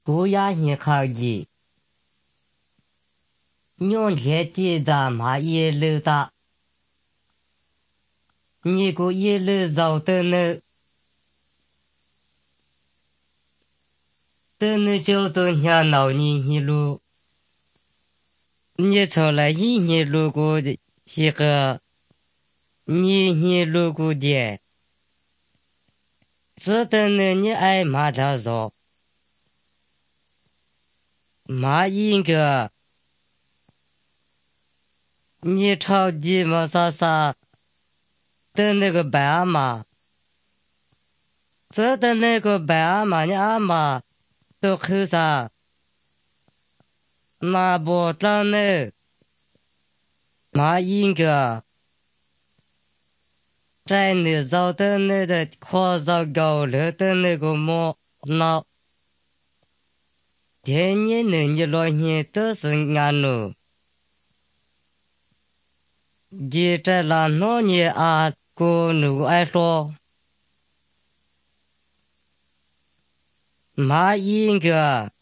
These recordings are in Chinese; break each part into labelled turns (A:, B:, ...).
A: 古雅人考义，用天地咱马一路大，你个一路走的呢，的呢就都想闹你一路，你从来一路过的一个，你一路过的，这的呢你爱马他说，马一个。你超级么啥啥的那个白阿妈，这的那个白阿妈，你阿妈都后啥？那不当呢？马应该在那造的那的扩造高了的那个么那，天年呢你老年都是俺喽。你这那哪年啊？个奴爱说，马应该，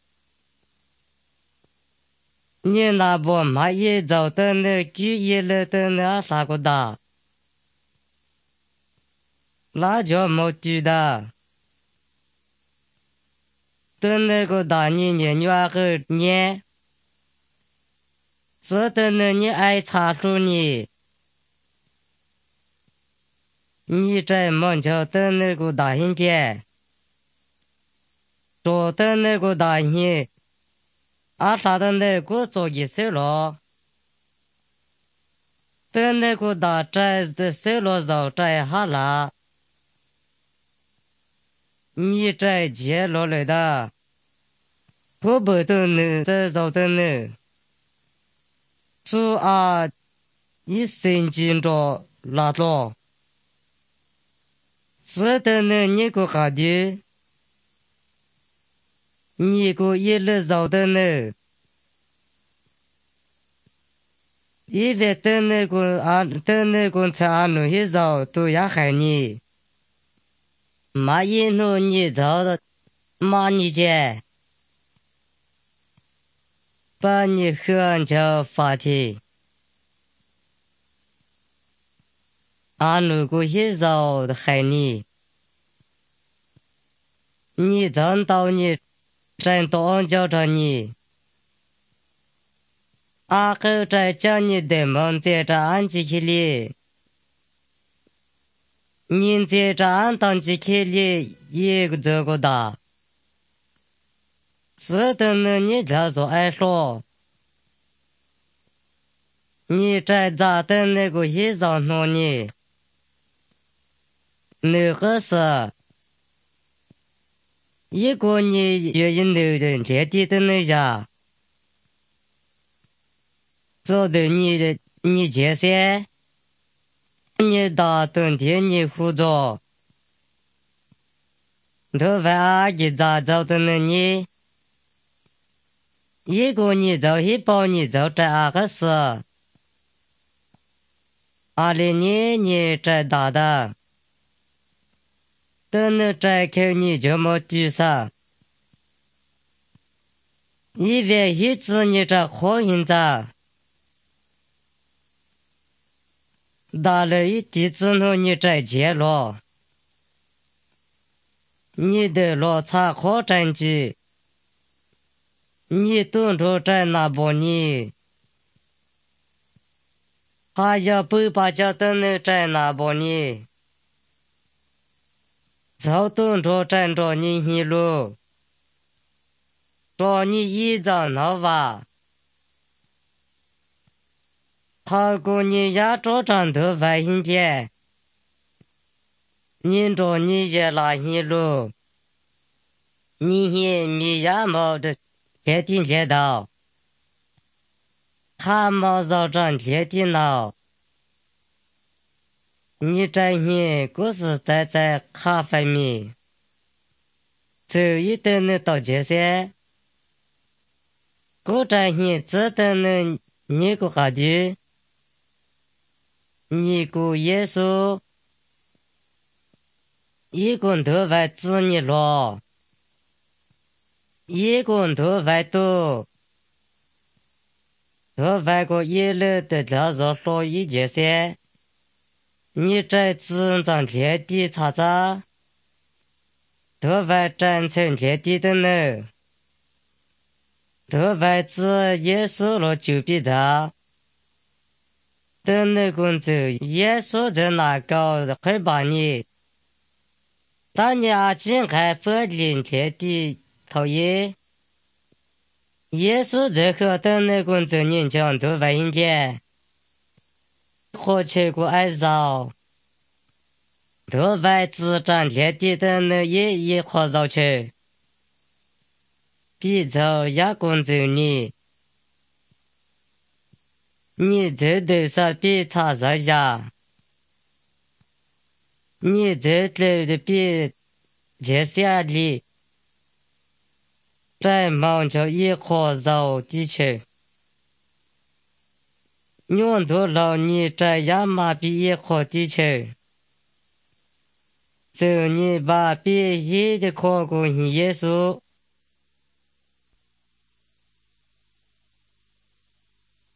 A: 你那不马也走的那举一了的那啥个的，那叫没举的，的那个大年女个年，这的那你爱查出你。你在门口的那个大阴天，坐的那个大阴，阿啥的那个做一些了，的那个大寨的些了早摘下了，你在接落来的，我不的呢，这早的呢，主啊，一生经着拉着。这的呢，你个哈的，你个一路走的呢，因为的那个的那个在俺那一走都要害你，马一路你走的，马你姐，把你喊叫法庭，俺那个一走的害你，你真到你。真多叫着你，阿哥在叫你的门在这安吉去里，你在这安当吉去里一个这个的，是的呢，你这说爱说，你在咋的那个一上弄你，那个是。一个你愿意留人天地的那家，找到你这些，你到冬天你护着，头发阿姨咋找的呢你？一个你找一包你找这阿个事，20年你这大的。等你摘开你就没沮丧，因为一直你这火影子，打了一地之后你再接了，你的落差可真急，你动作在那不你，还要不把脚等你在那不你。走动着站着你一路，说你一张头发，透过你压着长头发一点，nhìn着你也拉一路，你也没压毛的天天天到，汗毛早长天天闹。你这些故事在咖啡米，走一等呢到这些，我这些只等呢你个哈的，你个耶稣，一个头发指你了， 一共都外多，都外国一路的了绕说一件事，你这自长天地查查，都外展成天地的呢，都外自耶稣了就比他。等那公主耶稣在那个会把你，当你阿金还佛临天地讨厌，耶稣在和等那公主人讲都外应该，或去过爱绕，都外自占天地的那一和绕去，比照亚公主你这都是比查查呀，你这都的比接下里，在忙着一和绕地球，用多老你这样麻痹一和地球，就你把比一的考过耶稣。